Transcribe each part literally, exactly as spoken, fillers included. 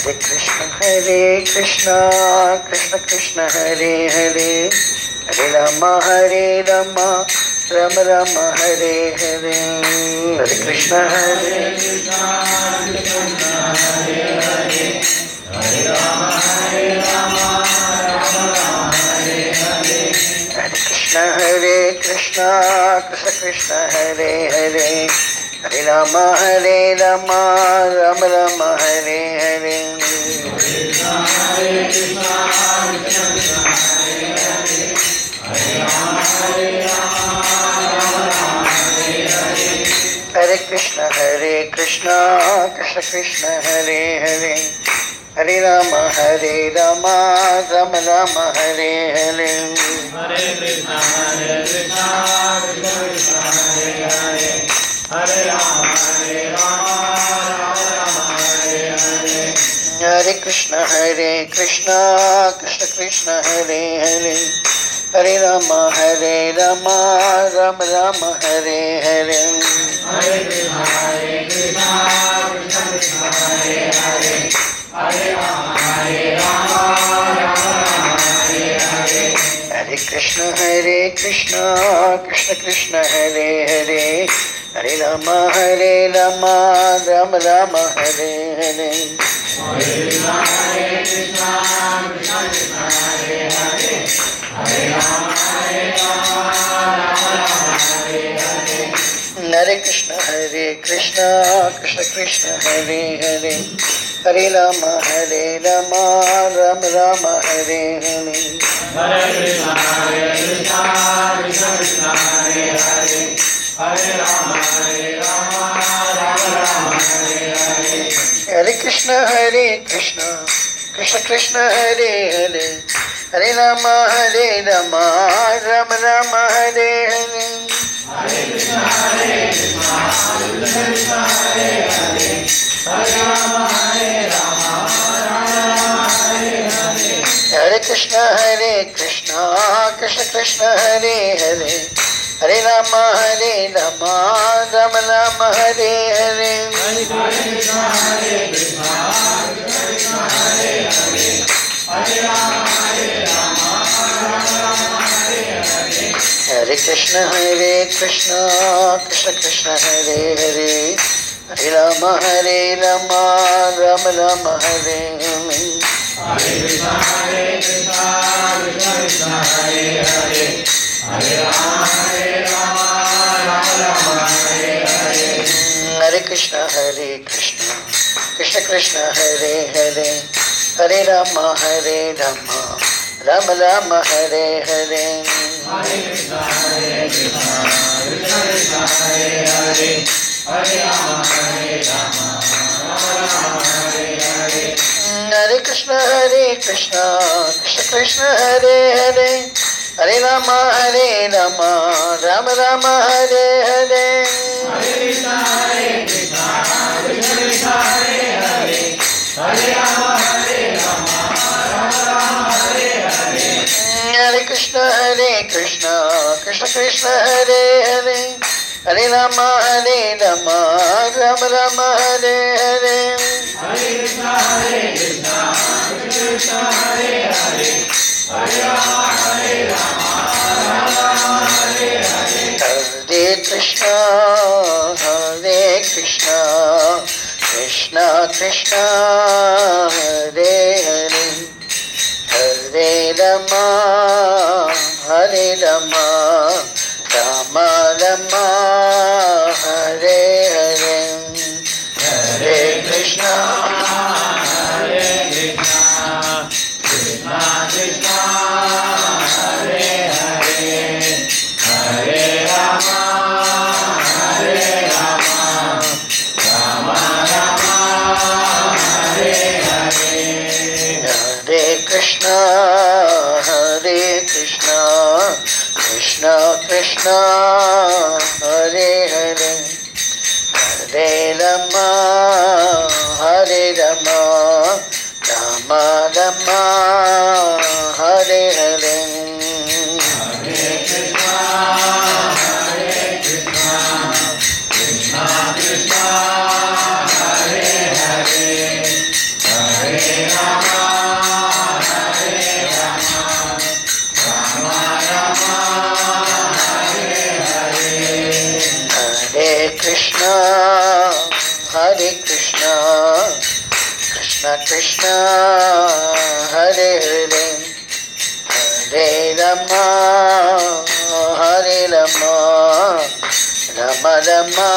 Krishna Hare Krishna Krishna Krishna Hare Hare Hare Rama Hare Rama Rama Rama Hare Hare Hare Krishna Hare Krishna Krishna Hare Hare Hare Rama Hare Rama Rama Rama Hare Hare Hare Krishna Hare Krishna Krishna Krishna Hare Hare Hare Rama Hare Rama Rama Rama Hare Hare Hare Krishna Hare Krishna Krishna Krishna Hare Hare Hare Rama Hare Rama Rama Rama Hare Hare Hare Krishna Hare Krishna Krishna Krishna Hare Hare Hare Rama Hare Rama Rama Rama Hare Hare Hare Krishna Hare Krishna Krishna Krishna Hare Hare Hare Rama Hare Rama Rama Rama Hare Hare Hare Krishna Hare Krishna Krishna Krishna Hare Hare Hare Rama Hare Rama Rama Rama Hare Hare Hare Krishna Hare Krishna Krishna Krishna Hare Hare Hare Rama Hare Rama Rama Rama Hare Hare Hare Krishna Hare Krishna Krishna Krishna Hare Hare Hare Rama Hare Rama Rama Rama Hare Hare Hare Krishna Hare Krishna Krishna Krishna Hare Hare Hare Rama Hare Rama Rama Rama Hare Hare Hare Krishna Hare Krishna Krishna Krishna Hare Hare Hare Rama Hare Rama Rama Rama Hare Hare Hare Krishna Hare Krishna Krishna Krishna Hare Hare Hare Rama Hare Rama Rama Rama Hare Hare Hare Krishna Hare Krishna Krishna Krishna Hare Hare Hare Rama Hare Rama Rama Rama Hare Hare Hare Krishna Hare Krishna Krishna Krishna Hare Hare Hare Rama Hare Rama Rama Rama Hare Hare Hare Krishna Hare Krishna Krishna Krishna Hare Hare Hare Rama Hare Rama Rama Rama Hare Hare Hare Krishna Hare Krishna Krishna Krishna Hare Hare Hare Rama Hare Rama Rama Rama Hare Hare Hare Krishna Hare Krishna Krishna Krishna Hare Hare Hare Rama Hare Rama Rama Rama Hare Hare Hare Krishna Hare Krishna Krishna Krishna Hare Hare Hare Rama Hare Rama Rama Rama Hare Hare Hare Krishna Hare Krishna Krishna Krishna Hare Hare Hare Rama Hare Rama Rama Rama Hare Hare Hare Krishna Hare Krishna Krishna Krishna Hare Hare Hare Rama Hare Rama Rama Rama Hare Hare Hare Krishna Hare Krishna Krishna Krishna Hare Hare Hare Rama Hare Rama Rama Rama Hare Hare Hare Krishna Hare Krishna Krishna Krishna Hare Hare Hare Rama Hare Rama Rama Rama Hare Hare Hare Krishna Hare Krishna Krishna Krishna Hare Hare Hare Rama Hare Rama Rama Rama Hare Hare Hare Krishna Hare Krishna Krishna Krishna Hare Hare Hare Rama Hare Rama Rama Rama Hare Hare Hare Krishna Hare Krishna Krishna Krishna Hare Hare Hare Rama Hare Rama Rama Rama Hare Hare Hare Krishna Hare Krishna Krishna Krishna Hare Hare Hare Rama Hare Rama Rama Rama Hare Hare Hare Krishna Hare Krishna Krishna Krishna Hare Hare Hare Hare Krishna, Krishna Krishna, Hare Hare, Hare Rama, Hare Rama, Rama Rama,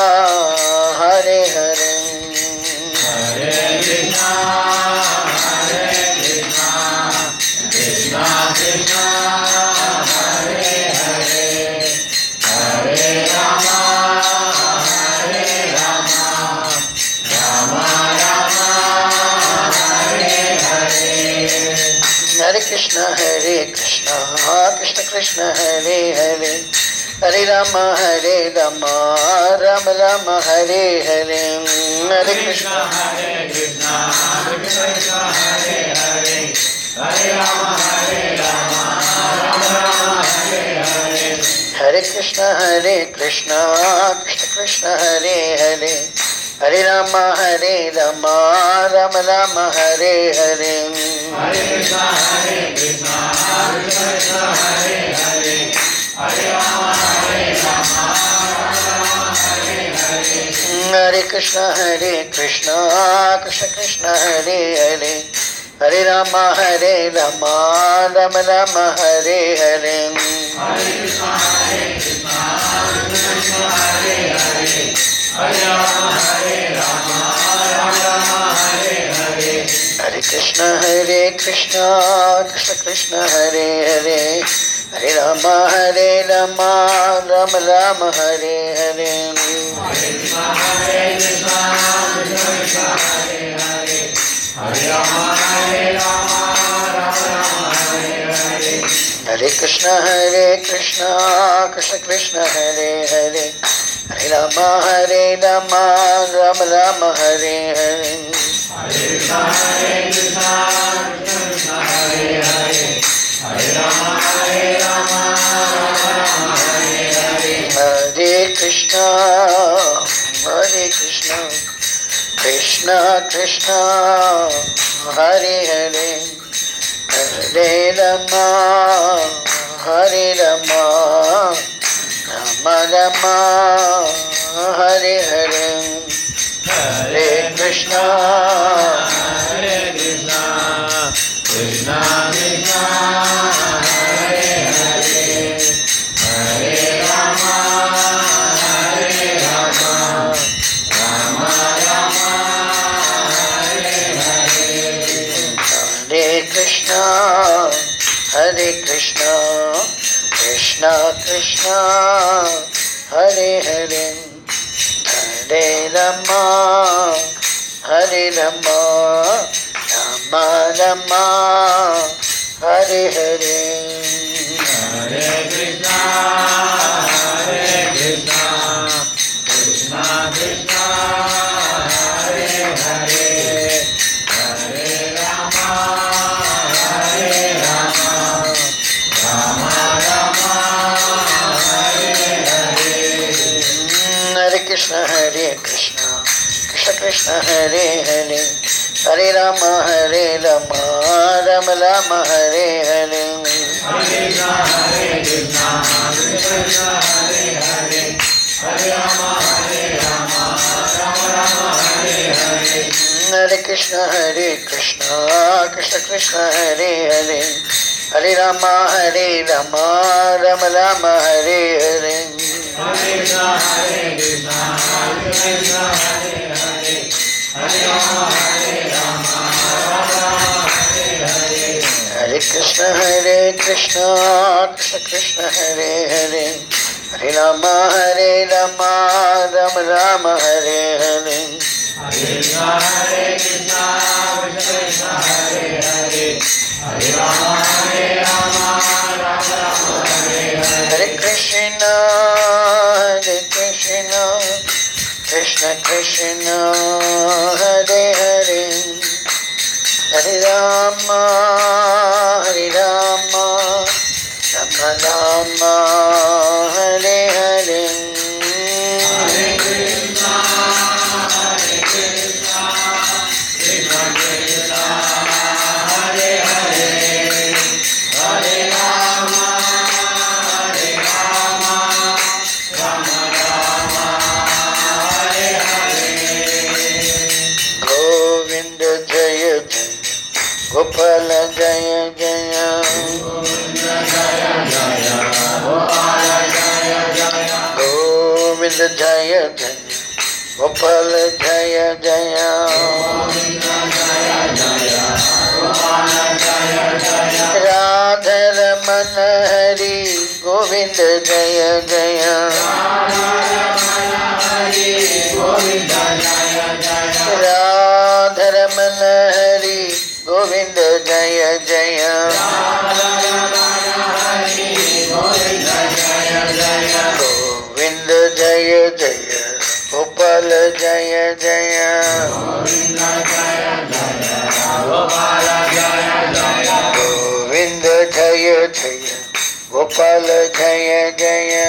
Hare Hare. Hare Krishna, Hare Krishna, Krishna Krishna, Hare Hare, Hare Rama, Hare Rama, Rama Rama, Hare Hare. Hare Krishna, Hare Krishna, Krishna Krishna, Hare Hare, Hare Rama, Hare Rama, Rama Rama, Hare Hare. Hare Krishna, Hare Krishna, Krishna Krishna, Hare Hare, Hare Rama, Hare Rama, Rama Rama, Hare Hare. Hare Krishna, Hare Krishna, Krishna Krishna, Hare Hare, Hare Rama, Hare Rama, Rama Rama, Hare Hare. Hare Krishna, Hare Krishna, Krishna Krishna, Hare Hare, Hare Rama, Hare Rama, Rama Rama, Hare Hare. Hare Krishna, Hare Krishna, Krishna Krishna, Hare Hare, Hare Rama, Hare Rama, Rama Rama, Hare Hare. Hare Krishna, Hare Krishna, Krishna Krishna, Hare Hare, Hare Rama, Hare Rama, Rama Rama, Hare Hare. Hare Krishna, Hare Krishna, Krishna Krishna, Hare Hare, Hare Rama, Hare Rama, Rama Rama, Hare Hare. Hare Krishna, Hare Krishna, Krishna Krishna, Hare Hare, Hare Rama, Hare Rama, Rama Rama, Hare Hare. Hare Krishna, Hare Krishna, Krishna Krishna, Hare Hare, Hare Rama, Hare Rama, Rama Rama, Hare Hare. Hare Krishna, Hare Krishna, Krishna Krishna, Hare Hare, Hare Rama, Hare Rama, Rama Rama, Hare Hare. Hare Krishna, Hare Krishna, Krishna Krishna, Hare Hare, Hare Rama, Hare Rama, Rama Rama, Hare Hare. Hare Krishna, Hare Krishna, Krishna Krishna, Hare Hare, Hare Rama, Hare Rama, Rama Rama, Hare Hare. Hare Krishna, Hare Krishna, Krishna Krishna, Hare Hare, Hare Rama, Hare Rama, Rama Rama, Hare Hare. Hare Krishna, Hare Krishna, Krishna Krishna, Hare Hare, Hare Rama, Hare Rama, Rama Rama, Hare Hare. Hare Krishna, Hare Krishna, Krishna Krishna, Hare Hare, Hare Rama, Hare Rama, Rama Rama, Hare Hare. Hare Krishna, Hare Krishna, Krishna Krishna, Hare Hare, Hare Rama, Hare Rama, Rama Rama, Hare Hare. Hare Krishna, Hare Krishna, Krishna Krishna, Hare Hare, Hare Rama, Hare Rama, Rama Rama, Hare Hare. Hare Krishna, Hare Krishna, Krishna Krishna, Hare Hare, Hare Rama, Hare Rama, Rama Rama, Hare Hare. Hare Krishna, Hare Krishna, Krishna Krishna, Hare Hare, Hare Rama, Hare Rama, Rama Rama, Hare Hare. Hare Krishna, Hare Krishna, Krishna Krishna, Hare Hare, Hare Rama, Hare Rama, Rama Rama, Hare Hare. Hare Krishna, Hare Krishna, Krishna Krishna, Hare Hare, Hare Rama, Hare Rama, Rama Rama, Hare Hare. Hare Krishna, Hare Krishna, Krishna Krishna, Hare Hare, Hare Rama, Hare Rama, Rama Rama, Hare Hare. Gopal Jaya Jaya Govinda Jaya Jaya Gopal Jaya Jaya Radha Raman Hari Govinda Jaya Jaya Radha Raman Hari Govinda Jaya Jaya Govinda Jaya Jaya Gopal Jaya Jaya Govinda Jaya Jaya Gopal Jaya Jaya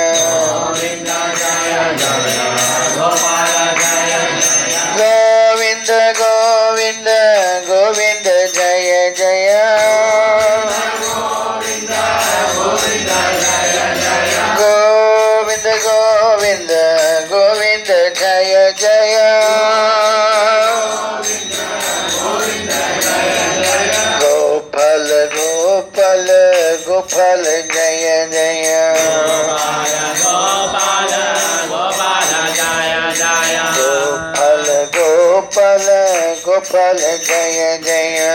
Govinda Govinda Govinda Jaya Jaya Govinda Govinda Govinda Jaya Jaya Gopal Gopal Gopal Jaya Jaya Gopal Gopal Gopal Jaya Jaya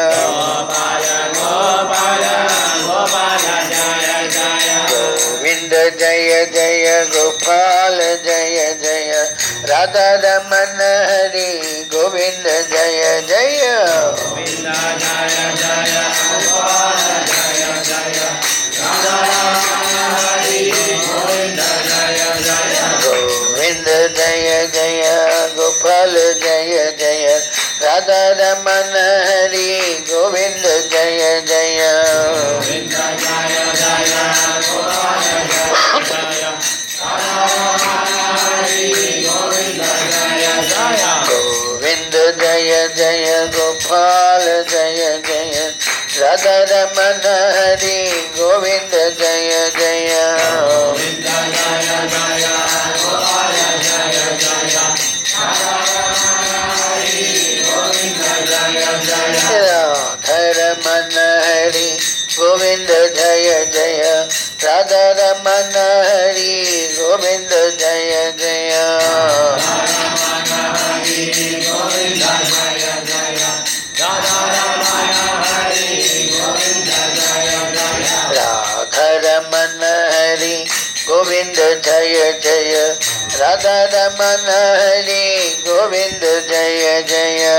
Govinda Jaya Jaya Gopal Jaya Jaya Radha Raman Hari Govinda Jaya Jaya Govinda Jaya Jaya Gopal Jaya Jaya Radha Raman Hari Govinda Jaya Jaya Govinda Jaya Jaya Gopal Jaya Jaya Radha Raman Hari Govinda Jaya Jaya Govinda Jaya Jaya Gopal Jaya Jaya Govinda Jaya Jaya Gopal Jaya Jaya Radha Raman Hari Govinda Jaya Jaya Govinda Jaya Jaya Gopal Jaya Jaya Radha Raman Hari Govinda Jaya Jaya Radha Raman Hari Govinda Jaya Jaya Radha Raman Hari Govinda Jaya Jaya Radha Raman Hari Govinda Jaya Jaya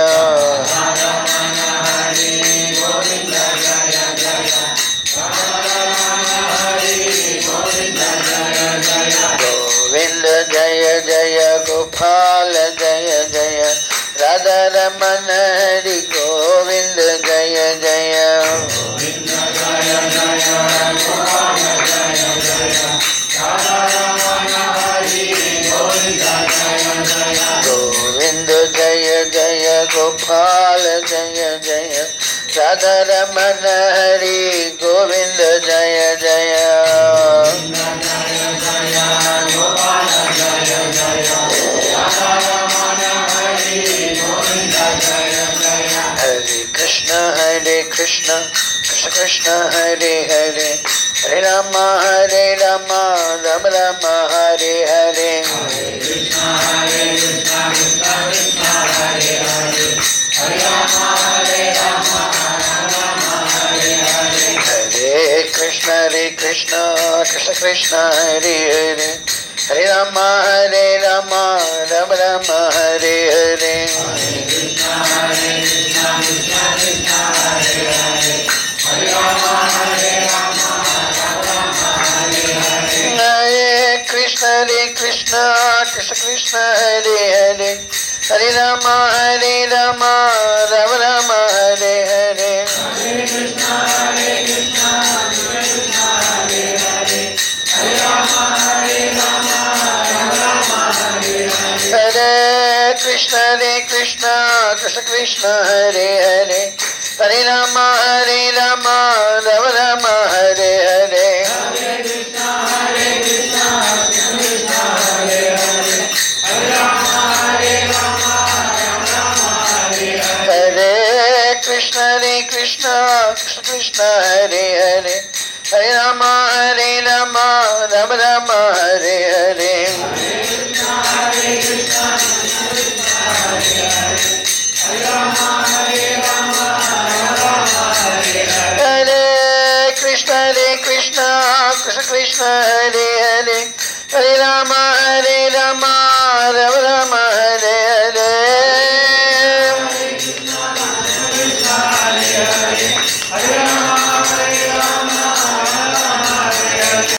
Govinda Jaya Jaya Gopal Jaya Jaya Radha Raman Hari Govinda Jaya Jaya Govinda Jaya Jaya Gopal Jaya Jaya Radha Raman Hari Govinda Jaya Jaya Govinda Jaya Jaya Gopal Jaya Jaya Radha Raman Hari Govinda Jaya Jaya Govinda Jaya Jaya Gopal Jaya Jaya Radha Raman Hari Govinda Jaya Jaya Hare Krishna Hare Krishna Krishna Krishna Hare Hare Hare Rama Hare Rama Rama Rama Hare Hare Hare Krishna Hare Krishna Krishna Krishna Hare Hare Hare Rama Hare Rama Rama Rama Hare Hare Hare Krishna Hare Krishna Krishna Krishna Hare Hare Hare Rama Hare Rama Rama Rama Hare Hare Hare Krishna Hare Krishna Krishna Krishna Hare Hare Hare Rama Hare Rama Rama Rama Hare Hare Hare Krishna Hare Krishna Krishna Krishna Hare Hare Hare Rama Hare Rama Rama Rama Hare Hare Hare Krishna Hare Krishna Krishna Krishna Hare Hare Hare Rama Hare Rama Rama Rama Hare Hare Hare Krishna Hare Krishna Krishna Krishna Hare Hare Hare Rama Hare Rama Rama Rama Hare Hare Hare Krishna Hare Krishna Krishna Krishna Hare Hare Hare Rama Hare Rama Rama Rama Hare Hare Hare Krishna Hare Krishna Krishna Krishna Hare Hare Hare Rama Hare Rama Rama Rama Hare Hare Hare Krishna Hare Krishna Krishna Krishna Hare Hare Hare Rama Hare